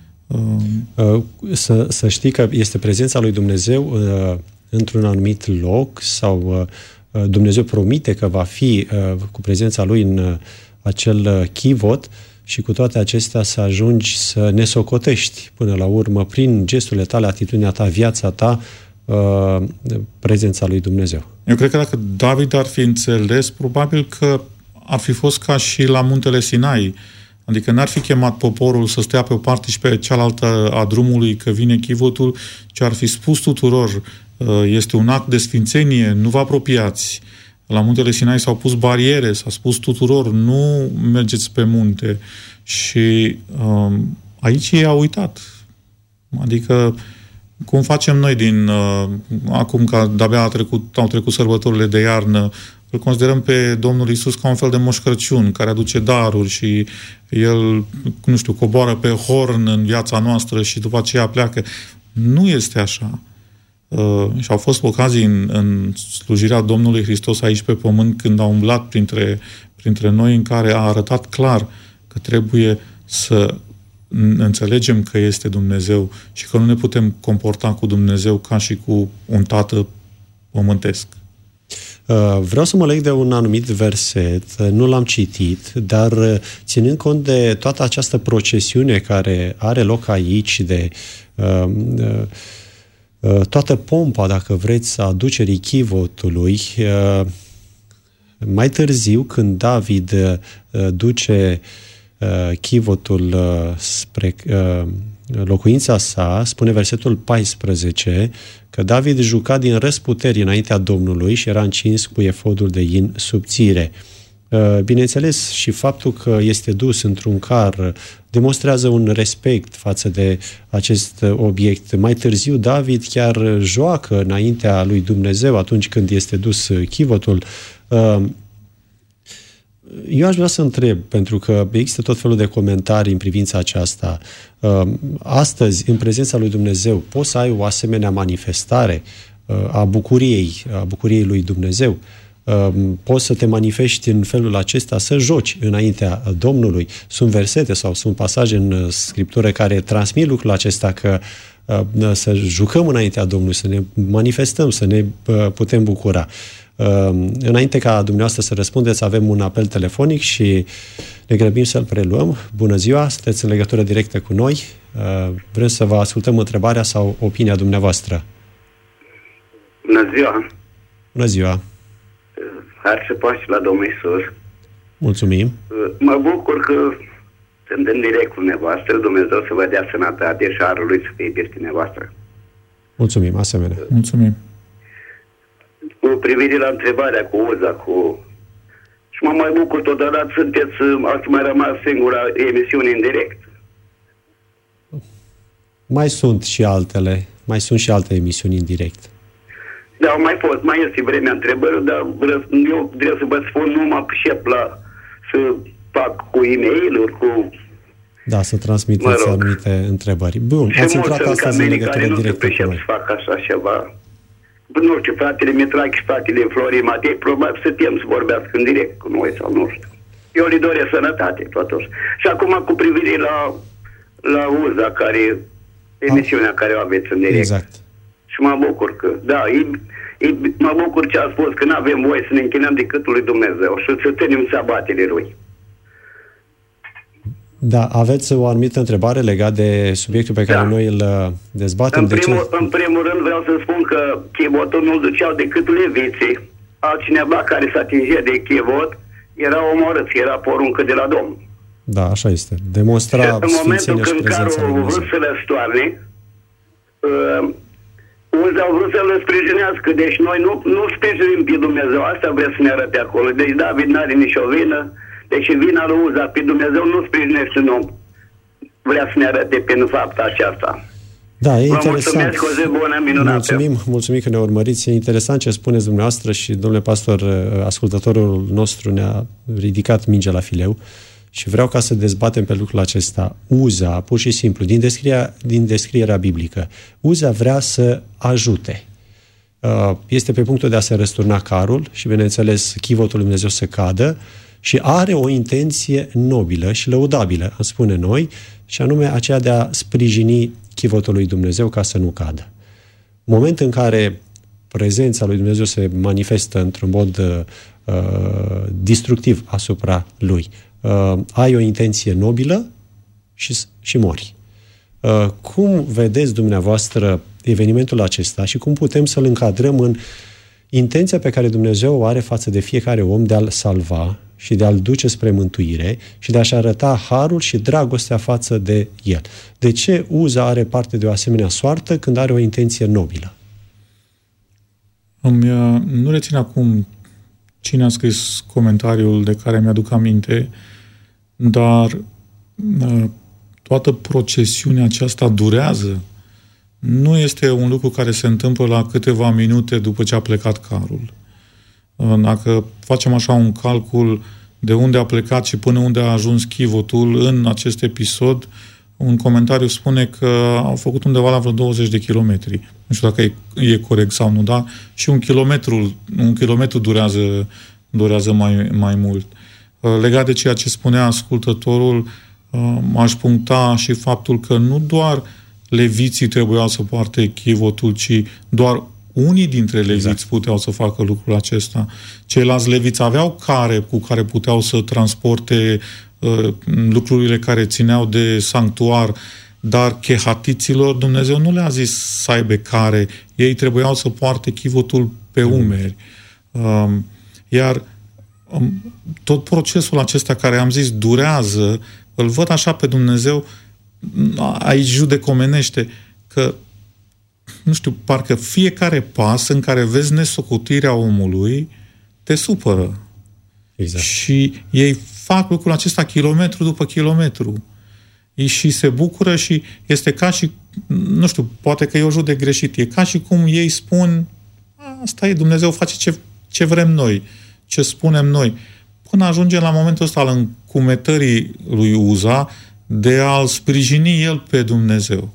Să știi că este prezența lui Dumnezeu într-un anumit loc sau Dumnezeu promite că va fi cu prezența Lui în acel chivot și cu toate acestea să ajungi să ne socotești până la urmă prin gesturile tale, atitudinea ta, viața ta, prezența lui Dumnezeu. Eu cred că dacă David ar fi înțeles, probabil că ar fi fost ca și la muntele Sinai. Adică n-ar fi chemat poporul să stea pe o parte și pe cealaltă a drumului că vine chivotul, ci ar fi spus tuturor, este un act de sfințenie, nu vă apropiați. La muntele Sinai s-au pus bariere, s-a spus tuturor, nu mergeți pe munte. Și aici ei au uitat. Adică cum facem noi acum că de-abia au trecut sărbătorile de iarnă, îl considerăm pe Domnul Iisus ca un fel de Moș Crăciun, care aduce daruri și El, nu știu, coboară pe horn în viața noastră și după aceea pleacă. Nu este așa. Și au fost ocazii în slujirea Domnului Hristos aici pe pământ, când a umblat printre noi, în care a arătat clar că trebuie să înțelegem că este Dumnezeu și că nu ne putem comporta cu Dumnezeu ca și cu un tată pământesc. Vreau să mă leg de un anumit verset, nu l-am citit, dar ținând cont de toată această procesiune care are loc aici, de toată pompa, dacă vreți, a aducerii chivotului, mai târziu, când David duce chivotul spre locuința sa, spune versetul 14, că David juca din răsputeri înaintea Domnului și era încins cu efodul de in subțire. Bineînțeles, și faptul că este dus într-un car demonstrează un respect față de acest obiect. Mai târziu, David chiar joacă înaintea lui Dumnezeu atunci când este dus chivotul. Eu aș vrea să întreb, pentru că există tot felul de comentarii în privința aceasta. Astăzi, în prezența lui Dumnezeu, poți să ai o asemenea manifestare a bucuriei lui Dumnezeu? Poți să te manifesti în felul acesta, să joci înaintea Domnului. Sunt versete sau sunt pasaje în Scriptură care transmit lucrul acesta, că să jucăm înaintea Domnului, să ne manifestăm, să ne putem bucura. Înainte ca dumneavoastră să răspundeți, avem un apel telefonic și ne grăbim să-l preluăm. Bună ziua, sunteți în legătură directă cu noi. Vrem să vă ascultăm întrebarea sau opinia dumneavoastră. Bună ziua! Bună ziua! Har și pace la Domnul Iisus. Mulțumim! Mă bucur că sunt în direct cu dumneavoastră. Dumnezeu să vă dea sănătate și harul lui să fie peste dumneavoastră. Mulțumim, asemenea. Mulțumim! Cu privire la întrebarea cu Uza, și mă mai bucur totodată, ați mai rămas singura emisiune în direct. Mai sunt și alte emisiuni în direct. Da, mai este vremea întrebării, dar eu vreau să vă spun, nu mă pricep să fac cu e-mail-uri, cu... Da, să transmiteți anumite întrebări. Bun, ați intrat astăzi în legătură directă cu noi. Și să fac așa ceva. Nu știu, fratele Mitrache și fratele Florin Matei, probabil să tem să vorbească în direct cu noi sau nu știu. Eu le doresc sănătate, totuși. Și acum cu privire la Uza, emisiunea care o aveți în direct. Exact. Și mă bucur că, da, mă bucur ce a spus, că nu avem voie să ne închinăm decât lui Dumnezeu și să ținem sabatele lui. Da, aveți o anumită întrebare legată de subiectul pe care noi îl dezbatem? În primul rând vreau să spun că chivotul nu-l duceau decât leviții. Altcineva care se atingea de chivot era omorât, era poruncă de la Domnul. Da, așa este. Demonstra în momentul sfințenia și când prezența lui carul Dumnezeu. vrut să le stoarne, Uzi au vrut să-l sprijinească, deci noi nu sprijinim pe Dumnezeu, asta vrea să ne arate acolo. Deci David n-are nicio vină, deci vina lui Uza pe Dumnezeu nu sprijinește un om. Vrea să ne arate prin fapta aceasta. Da, e Vă interesant. mulțumesc, o zi bună, minunată. Mulțumim că ne urmăriți. E interesant ce spuneți dumneavoastră și, domnule pastor, ascultătorul nostru ne-a ridicat mingea la fileu și vreau ca să dezbatem pe lucrul acesta. Uza, pur și simplu, din descrierea biblică, Uza vrea să ajute. Este pe punctul de a se răsturna carul și, bineînțeles, chivotul lui Dumnezeu să cadă și are o intenție nobilă și lăudabilă, am spune noi, și anume aceea de a sprijini chivotul lui Dumnezeu ca să nu cadă. Moment în care prezența lui Dumnezeu se manifestă într-un mod destructiv asupra lui, ai o intenție nobilă și mori. Cum vedeți dumneavoastră evenimentul acesta și cum putem să-l încadrăm în intenția pe care Dumnezeu o are față de fiecare om de a-l salva și de a-l duce spre mântuire și de a-și arăta harul și dragostea față de el? De ce Uza are parte de o asemenea soartă când are o intenție nobilă? Nu rețin acum cine a scris comentariul de care mi-aduc aminte, dar toată procesiunea aceasta durează. Nu este un lucru care se întâmplă la câteva minute după ce a plecat carul. Dacă facem așa un calcul de unde a plecat și până unde a ajuns chivotul în acest episod, un comentariu spune că au făcut undeva la vreo 20 de kilometri. Nu știu dacă e corect sau nu, dar și un kilometru durează mai mult. Legat de ceea ce spunea ascultătorul, aș puncta și faptul că nu doar leviții trebuiau să poarte chivotul, ci doar unii dintre leviți puteau să facă lucrul acesta. Ceilalți leviți aveau care cu care puteau să transporte lucrurile care țineau de sanctuar, dar chehatiților Dumnezeu nu le-a zis să aibă care. Ei trebuiau să poarte chivotul pe umeri. Iar tot procesul acesta care am zis durează, îl văd așa pe Dumnezeu, aici judecomenește, că nu știu, parcă fiecare pas în care vezi nesocotirea omului te supără. Exact. Și ei fac lucrul acesta kilometru după kilometru. Ei și se bucură și este ca și, nu știu, poate că eu judec greșit, e ca și cum ei spun, asta e, Dumnezeu face ce vrem noi, ce spunem noi. Până ajungem la momentul ăsta al încumetării lui Uza de a-l sprijini el pe Dumnezeu.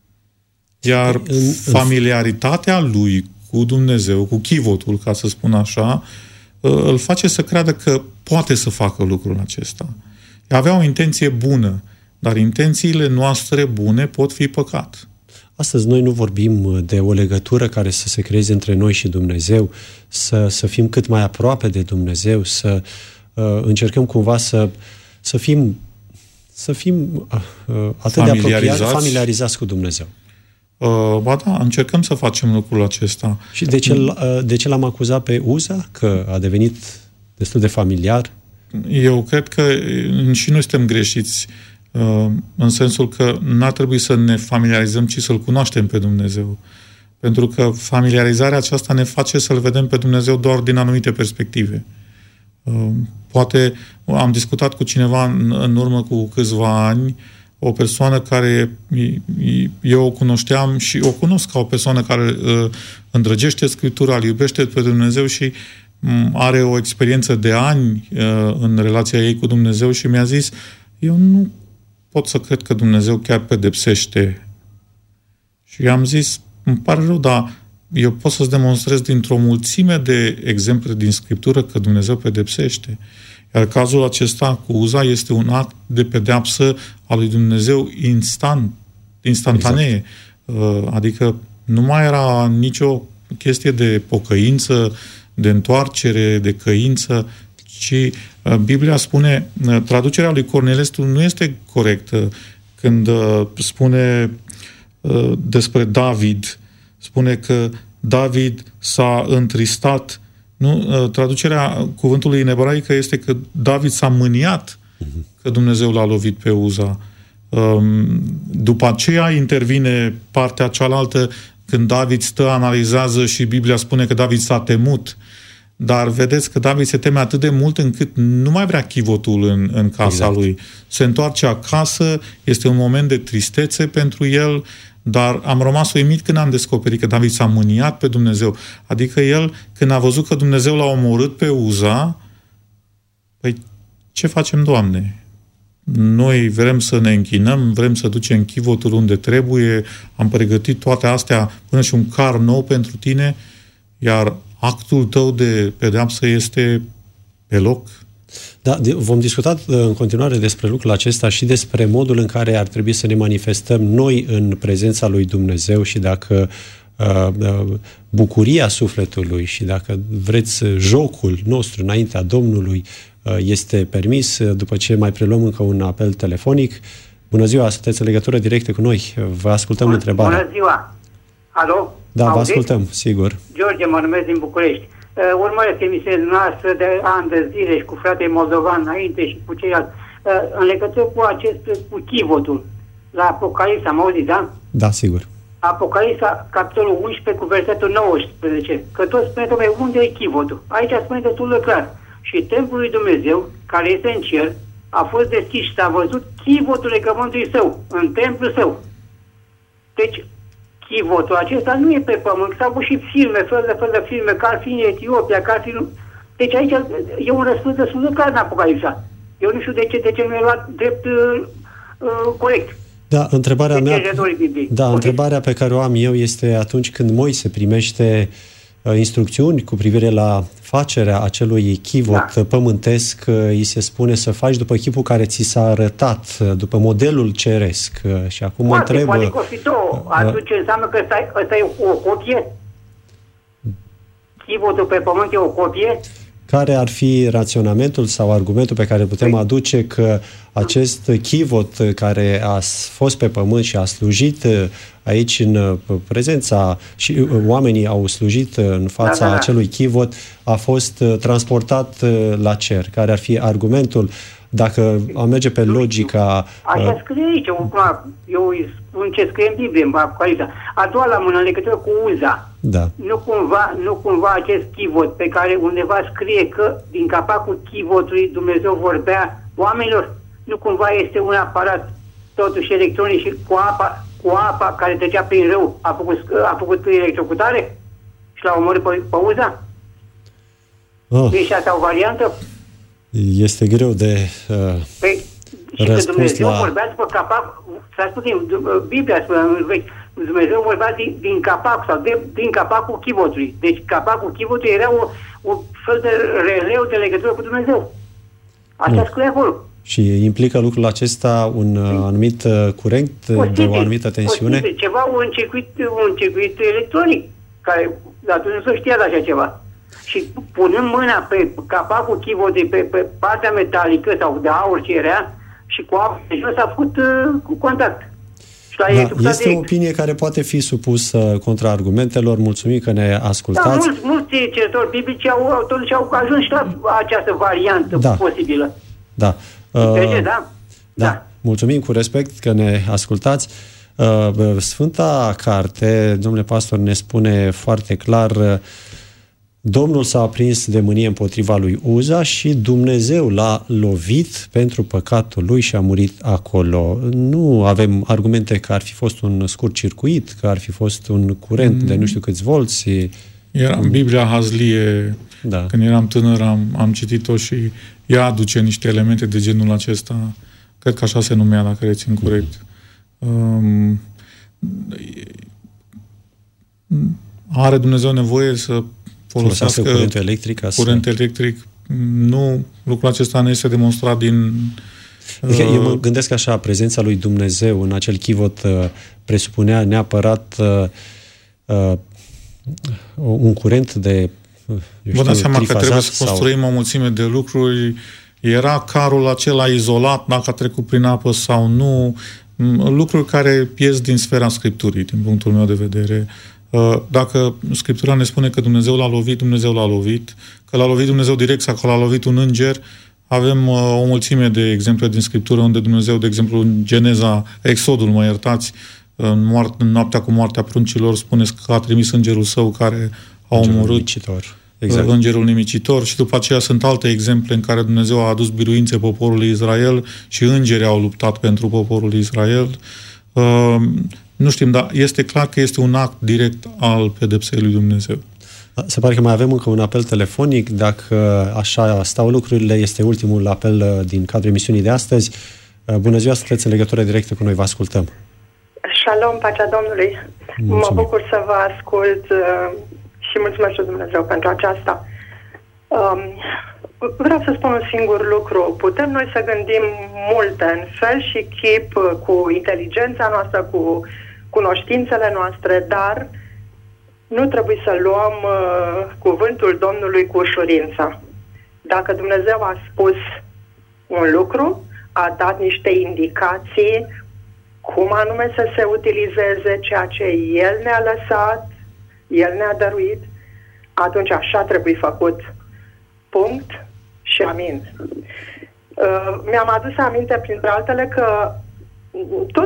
Iar familiaritatea lui cu Dumnezeu, cu chivotul, ca să spun așa, îl face să creadă că poate să facă lucrul acesta. Avea o intenție bună, dar intențiile noastre bune pot fi păcat. Astăzi noi nu vorbim de o legătură care să se creeze între noi și Dumnezeu, să fim cât mai aproape de Dumnezeu, să încercăm cumva să fim atât de apropiați, familiarizați cu Dumnezeu. Ba da, încercăm să facem lucrul acesta. Și de ce l-am acuzat pe Uza? Că a devenit destul de familiar? Eu cred că și noi suntem greșiți în sensul că n-ar trebui să ne familiarizăm, ci să-L cunoaștem pe Dumnezeu. Pentru că familiarizarea aceasta ne face să-L vedem pe Dumnezeu doar din anumite perspective. Poate am discutat cu cineva în urmă cu câțiva ani, o persoană care eu o cunoșteam și o cunosc ca o persoană care îndrăgește Scriptura, îl iubește pe Dumnezeu și are o experiență de ani în relația ei cu Dumnezeu și mi-a zis, eu nu pot să cred că Dumnezeu chiar pedepsește. Și i-am zis, îmi pare rău, dar eu pot să-ți demonstrez dintr-o mulțime de exemple din Scriptură că Dumnezeu pedepsește. Iar cazul acesta cu Uza este un act de pedeapsă al lui Dumnezeu instantanee. Exact. Adică nu mai era nicio chestie de pocăință, de întoarcere, de căință, ci Biblia spune, traducerea lui Cornelescu nu este corectă când spune despre David, spune că David s-a întristat. Nu, traducerea cuvântului în ebraică este că David s-a mâniat că Dumnezeu l-a lovit pe Uza. După aceea intervine partea cealaltă, când David stă, analizează și Biblia spune că David s-a temut. Dar vedeți că David se teme atât de mult încât nu mai vrea chivotul în casa lui. Se întoarce acasă, este un moment de tristețe pentru el, dar am rămas uimit când am descoperit că David s-a mâniat pe Dumnezeu. Adică el, când a văzut că Dumnezeu l-a omorât pe Uza, păi ce facem, Doamne? Noi vrem să ne închinăm, vrem să ducem chivotul unde trebuie, am pregătit toate astea, până și un car nou pentru tine, iar actul tău de pedeapsă este pe loc. Da, vom discuta în continuare despre lucrul acesta și despre modul în care ar trebui să ne manifestăm noi în prezența lui Dumnezeu și dacă bucuria sufletului și dacă vreți jocul nostru înaintea Domnului este permis, după ce mai preluăm încă un apel telefonic. Bună ziua, sunteți în legătură directă cu noi. Vă ascultăm întrebarea. Bună ziua! Alo? Da, vă ascultăm, sigur. George, mă numesc din București. Urmăresc emisiunea noastră de ani de zile și cu fratele moldovan înainte și cu ceilalți. În legătură cu chivotul, la Apocalipsa, am auzit, da? Da, sigur. Apocalipsa, capitolul 11 cu versetul 19, că tot spune, dom'le, unde e chivotul? Aici spune destul de clar. Și templul lui Dumnezeu, care este în cer, a fost deschis și s-a văzut chivotul legământului său, în templul său. Deci, chivotul acesta nu e pe pământ, s-au pus și filme, fel de filme, că ar fi în Etiopia, că ar fi... Deci aici e un răspuns destul de clar în Apocalipsa. Eu nu știu de ce nu e luat drept corect. Da, întrebarea pe care o am eu este atunci când Moise primește instrucțiuni cu privire la facerea acelui chivot pământesc, îi se spune să faci după chipul care ți s-a arătat, după modelul ceresc. Și acum mă întreb... Poate că o fi două. Atunci înseamnă că ăsta e o copie? Chivotul pe pământ e o copie? Care ar fi raționamentul sau argumentul pe care putem aduce că acest chivot care a fost pe pământ și a slujit aici în prezența și oamenii au slujit în fața acelui chivot, a fost transportat la cer? Care ar fi argumentul dacă am merge pe logica... Așa scrie aici, eu îi spun ce scrie în Biblie, în Apocalipsa. A doua la mână, în legătură cu Uza. Da. Nu cumva acest chivot pe care undeva scrie că din capacul chivotului Dumnezeu vorbea oamenilor, nu cumva este un aparat totuși electronic și cu apa care trecea prin râu a făcut electrocutare și l-a omorât pe Uza? E și asta o variantă? Este greu de răspuns Dumnezeu la... vorbea după capac, s-a spus din Biblia, spune, Dumnezeu vorbea din capac sau din capacul chivotului. Deci capacul chivotului era un fel de releu de legătură cu Dumnezeu. Asta scrie acolo. Și implică lucrul acesta un anumit curent, de o anumită tensiune? Ceva, un circuit electronic, care atunci nu se știa de așa ceva. Și punând mâna pe capacul chivotului, pe partea metalică sau de aur ce era, și cu apă de jos a făcut cu contact. Este o opinie care poate fi supusă contraargumentelor. Mulțumim că ne ascultați. Mulți cercetători biblici totuși au ajuns și la această variantă posibilă. Da. Da. Mulțumim cu respect că ne ascultați. Sfânta Carte, domnule pastor, ne spune foarte clar: Domnul s-a aprins de mânie împotriva lui Uza și Dumnezeu l-a lovit pentru păcatul lui și a murit acolo. Nu avem argumente că ar fi fost un scurt circuit, că ar fi fost un curent de nu știu câți volți. Era în Biblia Hazlie, când eram tânăr, am citit-o și ea aduce niște elemente de genul acesta. Cred că așa se numea, dacă rețin corect. Are Dumnezeu nevoie să folosească curent electric. Nu, lucrul acesta nu este demonstrat din... Adică eu mă gândesc așa, prezența lui Dumnezeu în acel chivot presupunea neapărat un curent de vă dați seama că trebuie să construim o mulțime de lucruri. Era carul acela izolat, dacă a trecut prin apă sau nu. Lucruri care ies din sfera Scripturii, din punctul meu de vedere. Dacă Scriptura ne spune că Dumnezeu l-a lovit, Dumnezeu l-a lovit, că l-a lovit Dumnezeu direct sau că l-a lovit un înger, avem o mulțime de exemple din Scriptură unde Dumnezeu, de exemplu, în Geneza, Exodul, mă iertați, în noaptea cu moartea pruncilor spuneți că a trimis îngerul său care a omorât exact. Îngerul nimicitor, și după aceea sunt alte exemple în care Dumnezeu a adus biruințe poporului Israel și îngerii au luptat pentru poporul Israel. Nu știm, dar este clar că este un act direct al pedepsei lui Dumnezeu. Se pare că mai avem încă un apel telefonic. Dacă așa stau lucrurile, este ultimul apel din cadrul emisiunii de astăzi. Bună ziua, sunteți în legătură directă cu noi, vă ascultăm. Shalom, pacea Domnului. Mulțumim. Mă bucur să vă ascult și mulțumesc lui Dumnezeu pentru aceasta. Vreau să spun un singur lucru. Putem noi să gândim multe în fel și chip, cu inteligența noastră, cu cunoștințele noastre, dar nu trebuie să luăm cuvântul Domnului cu ușurință. Dacă Dumnezeu a spus un lucru, a dat niște indicații cum anume să se utilizeze ceea ce El ne-a lăsat, El ne-a dăruit, atunci așa trebuie făcut. Punct și amin. Mi-am adus aminte, printre altele, că tot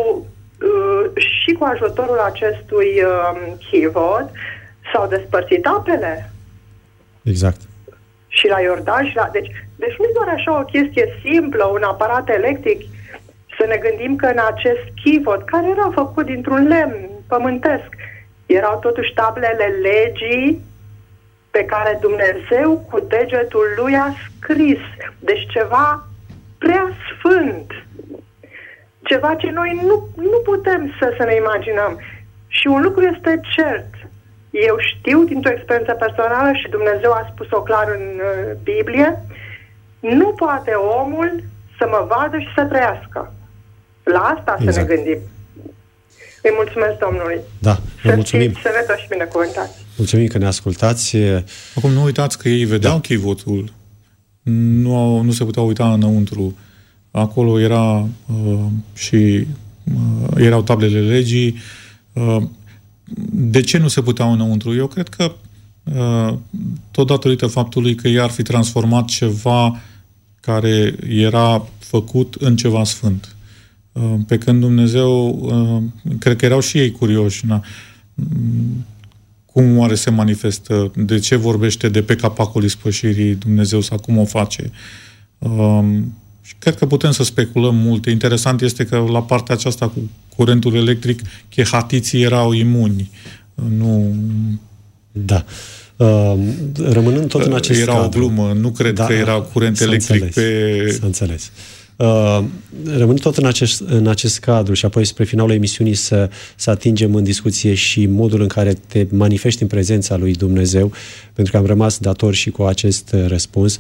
și cu ajutorul acestui chivot s-au despărțit apele. Exact. Și la Iordan și la... Deci nu doar așa o chestie simplă, un aparat electric. Să ne gândim că în acest chivot, care era făcut dintr-un lemn pământesc, erau totuși tablele legii pe care Dumnezeu cu degetul lui a scris. Deci ceva prea sfânt. Ceva ce noi nu putem să ne imaginăm. Și un lucru este cert. Eu știu dintr-o experiență personală și Dumnezeu a spus-o clar în Biblie, nu poate omul să mă vadă și să trăiască. La asta exact. Să ne gândim. Îi mulțumesc Domnului. Da, vă mulțumim. Să ne și binecuvântați. Mulțumim că ne ascultați. Acum nu uitați că ei vedeau chivotul. Nu se putea uita înăuntru. Acolo era erau tablele legii. De ce nu se puteau înăuntru? Eu cred că tot datorită faptului că ei ar fi transformat ceva care era făcut în ceva sfânt. Pe când Dumnezeu, cred că erau și ei curioși. Cum oare se manifestă? De ce vorbește de pe capacul ispășirii Dumnezeu sau cum o face? Și cred că putem să speculăm multe. Interesant este că la partea aceasta cu curentul electric, chehatiții erau imuni. Nu... Da. Rămânând tot în acest cadru. Era o glumă. Nu cred că era curent electric pe... S-a înțeles. Rămânând tot în acest cadru și apoi spre finalul emisiunii să atingem în discuție și modul în care te manifesti în prezența lui Dumnezeu, pentru că am rămas dator și cu acest răspuns.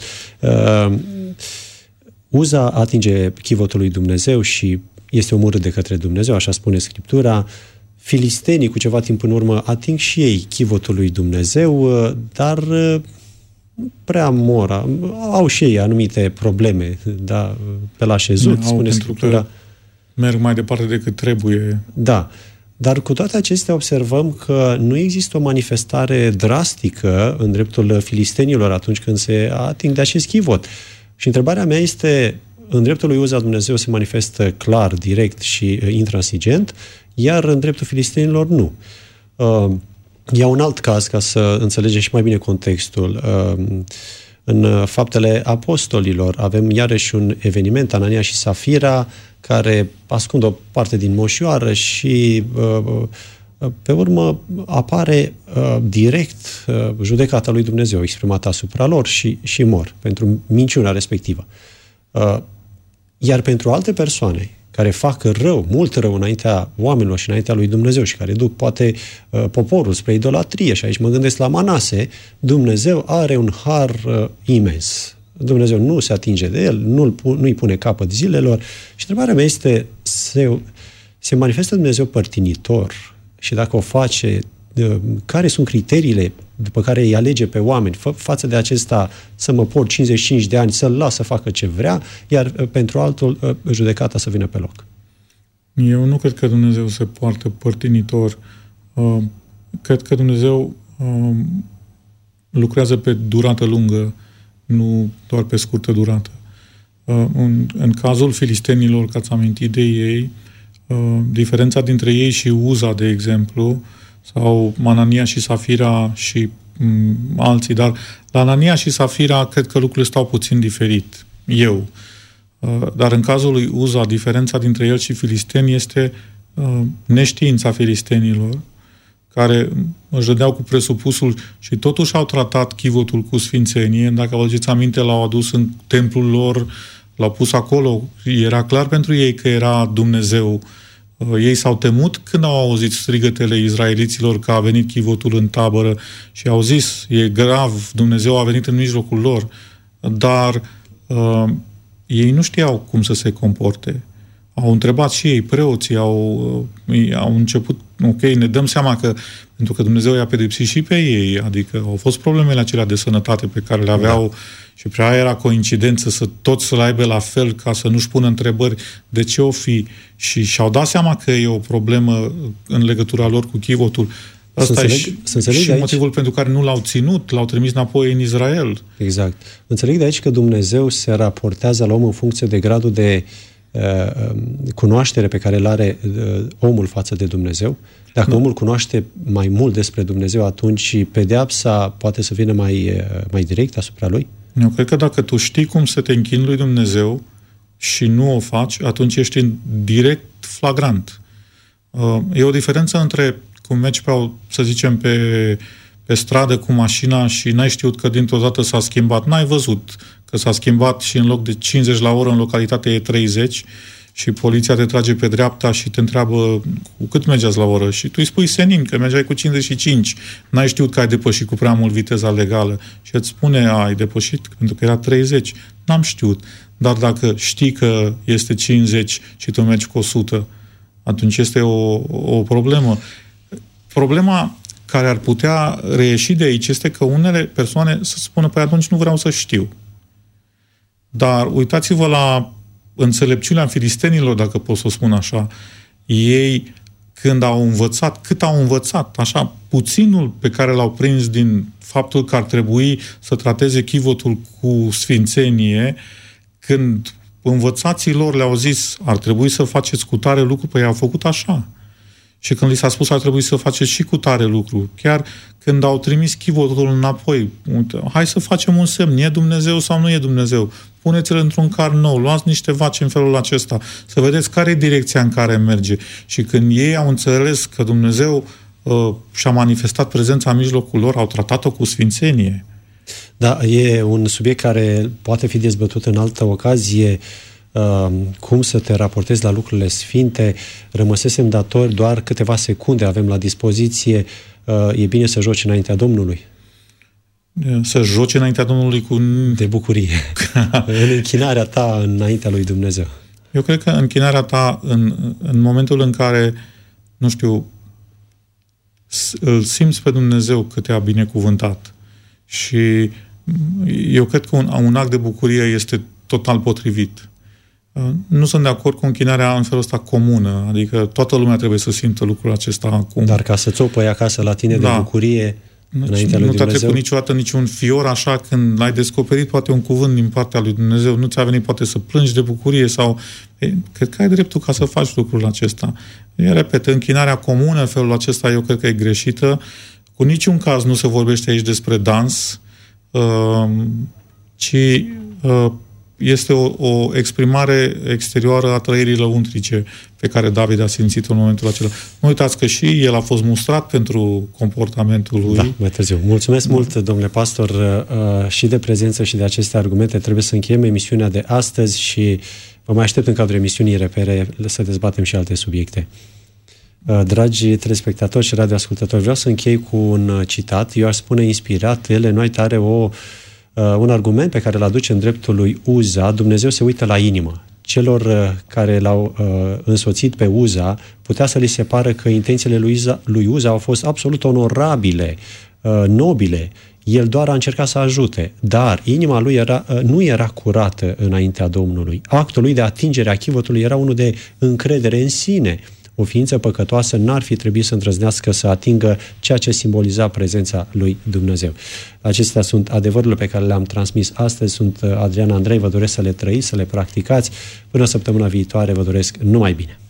Uza atinge chivotul lui Dumnezeu și este omorât de către Dumnezeu, așa spune Scriptura. Filistenii, cu ceva timp în urmă, ating și ei chivotul lui Dumnezeu, dar prea mor. Au și ei anumite probleme, da, pe la șezut, spune Scriptura. Merg mai departe decât trebuie. Da. Dar cu toate acestea observăm că nu există o manifestare drastică în dreptul filistenilor atunci când se ating de acest chivot. Și întrebarea mea este, în dreptul lui Uza Dumnezeu se manifestă clar, direct și intransigent, iar în dreptul filistenilor nu. Iau un alt caz ca să înțelegem și mai bine contextul. În Faptele Apostolilor avem iarăși un eveniment, Anania și Safira, care ascund o parte din moșioară și pe urmă apare direct judecata lui Dumnezeu exprimată asupra lor și mor pentru minciuna respectivă. Iar pentru alte persoane care fac rău, mult rău înaintea oamenilor și înaintea lui Dumnezeu și care duc poate poporul spre idolatrie, și aici mă gândesc la Manase, Dumnezeu are un har imens. Dumnezeu nu se atinge de el, nu-i pune capăt zilelor și întrebarea mea este, se manifestă Dumnezeu părtinitor și dacă o face, care sunt criteriile după care îi alege pe oameni față de acesta să mă port 55 de ani, să-l las să facă ce vrea, iar pentru altul judecata să vină pe loc? Eu nu cred că Dumnezeu se poartă părtinitor. Cred că Dumnezeu lucrează pe durată lungă, nu doar pe scurtă durată. În cazul filistenilor, că ați amintit de ei, diferența dintre ei și Uza, de exemplu, sau Anania și Safira și alții, dar la Anania și Safira cred că lucrurile stau puțin diferit. Dar în cazul lui Uza, diferența dintre el și filisteni este neștiința filistenilor, care își dădeau cu presupusul și totuși au tratat chivotul cu sfințenie. Dacă vă aduceți aminte, l-au adus în templul lor, l-au pus acolo. Era clar pentru ei că era Dumnezeu. Ei s-au temut când au auzit strigătele izraeliților că a venit chivotul în tabără și au zis, e grav, Dumnezeu a venit în mijlocul lor. Dar ei nu știau cum să se comporte. Au întrebat și ei, preoții, au început, ok, ne dăm seama că, pentru că Dumnezeu i-a pedepsit și pe ei, adică au fost problemele acelea de sănătate pe care le aveau și prea era coincidență toți să-l aibă la fel ca să nu-și pună întrebări de ce o fi și și-au dat seama că e o problemă în legătura lor cu chivotul. Asta e și motivul pentru care nu l-au ținut, l-au trimis înapoi în Israel. Exact. Înțeleg de aici că Dumnezeu se raportează la om în funcție de gradul de cunoaștere pe care îl are omul față de Dumnezeu. Dacă omul cunoaște mai mult despre Dumnezeu, atunci pedeapsa poate să vină mai direct asupra lui? Eu cred că dacă tu știi cum să te închini lui Dumnezeu și nu o faci, atunci ești în direct flagrant. E o diferență între cum mergi să zicem, pe stradă cu mașina și n-ai știut că dintr-o dată s-a schimbat. N-ai văzut că s-a schimbat și în loc de 50 la oră în localitate e 30 și poliția te trage pe dreapta și te întreabă cu cât mergeați la oră și tu îi spui senin că mergeai cu 55. N-ai știut că ai depășit cu prea mult viteza legală și îți spune ai depășit pentru că era 30. N-am știut. Dar dacă știi că este 50 și tu mergi cu 100, atunci este o problemă. Problema care ar putea reieși de aici este că unele persoane să spună, păi atunci nu vreau să știu. Dar uitați-vă la înțelepciunea filistenilor, dacă pot să o spun așa. Ei, când au învățat, cât au învățat, așa, puținul pe care l-au prins din faptul că ar trebui să trateze chivotul cu sfințenie, când învățații lor le-au zis, ar trebui să faceți cu tare lucru, păi au făcut așa. Și când li s-a spus, ar trebui să faceți și cu tare lucru. Chiar când au trimis chivotul înapoi, uite, hai să facem un semn, e Dumnezeu sau nu e Dumnezeu? Puneți-l într-un car nou, luați niște vaci în felul acesta, să vedeți care e direcția în care merge. Și când ei au înțeles că Dumnezeu și-a manifestat prezența în mijlocul lor, au tratat-o cu sfințenie. Da, e un subiect care poate fi dezbătut în altă ocazie, cum să te raportezi la lucrurile sfinte. Rămăsesem datori doar câteva secunde, avem la dispoziție. E bine să joci înaintea Domnului. Să joci înaintea Domnului de bucurie. În închinarea ta înaintea lui Dumnezeu. Eu cred că închinarea ta în momentul în care, nu știu, îl simți pe Dumnezeu că te-a binecuvântat. Și eu cred că un act de bucurie este total potrivit. Nu sunt de acord cu închinarea în felul ăsta comună, adică toată lumea trebuie să simtă lucrul acesta acum. Dar ca să ți-o pui acasă la tine de bucurie înaintea lui Dumnezeu. Nu te-a trecut niciodată niciun fior așa când l-ai descoperit poate un cuvânt din partea lui Dumnezeu, nu ți-a venit poate să plângi de bucurie sau... cred că ai dreptul ca să faci lucrul acesta. Repet, închinarea comună în felul acesta eu cred că e greșită. Cu niciun caz nu se vorbește aici despre dans, ci este o exprimare exterioară a trăirii lăuntrice pe care David a simțit în momentul acela. Nu uitați că și el a fost mustrat pentru comportamentul lui. Da, mai târziu. Mulțumesc mult, domnule pastor, și de prezență și de aceste argumente. Trebuie să încheiem emisiunea de astăzi și vă mai aștept în cadrul emisiunii Repere să dezbatem și alte subiecte. Dragi telespectatori și radioascultători, vreau să închei cu un citat. Eu aș spune inspirat. Ellen White are un argument pe care îl aduce în dreptul lui Uza. Dumnezeu se uită la inimă. Celor care l-au însoțit pe Uza, putea să li se pară că intențiile lui Uza au fost absolut onorabile, nobile. El doar a încercat să ajute, dar inima lui nu era curată înaintea Domnului. Actul lui de atingere a chivotului era unul de încredere în sine. O ființă păcătoasă n-ar fi trebuit să îndrăznească să atingă ceea ce simboliza prezența lui Dumnezeu. Acestea sunt adevărurile pe care le-am transmis astăzi. Sunt Adrian Andrei, vă doresc să le trăiți, să le practicați. Până săptămâna viitoare vă doresc numai bine.